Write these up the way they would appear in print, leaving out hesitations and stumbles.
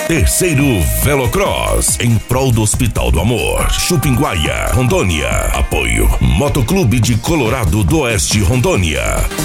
Terceiro Velocross, em prol do Hospital do Amor, Chupinguaia, Rondônia. Apoio Motoclube de Colorado do Oeste, Rondônia.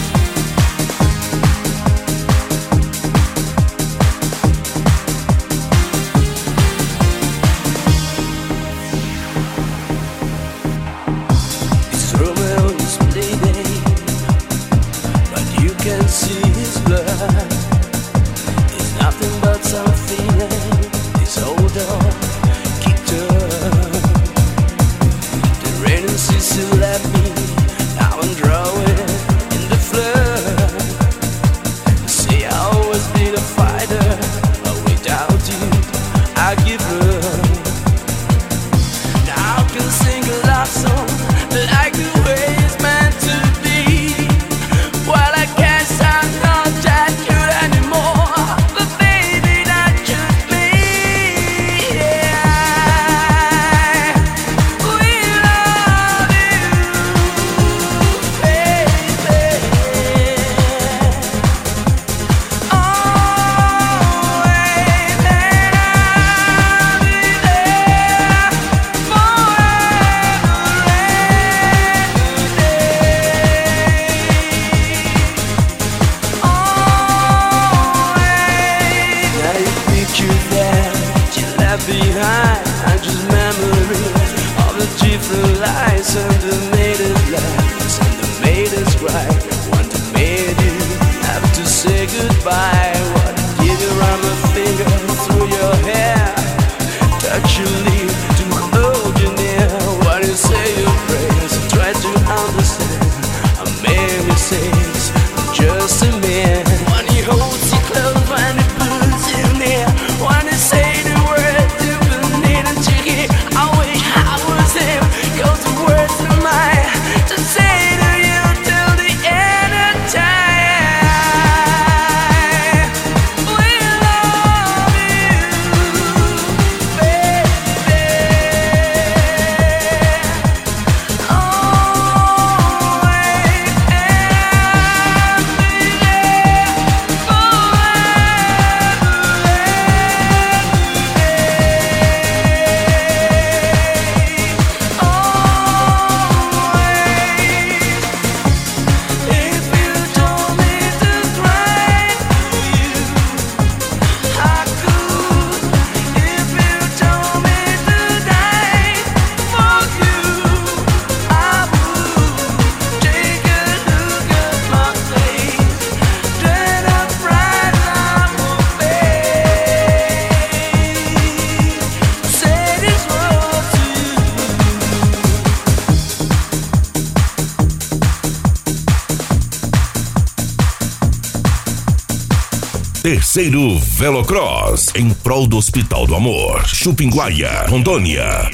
Behind, and just memories of the different lives and the made us laugh and the made us cry. One that made you have to say goodbye. What give you around my finger through your hair, touch your lips to hold you near. When you say your prayers, try to understand. I made mistakes, I'm just a man. When he holds you close, when he pulls you near, when he say the word. Terceiro Velocross, em prol do Hospital do Amor, Chupinguaia, Rondônia.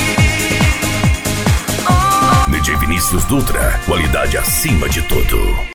Dutra, qualidade acima de tudo.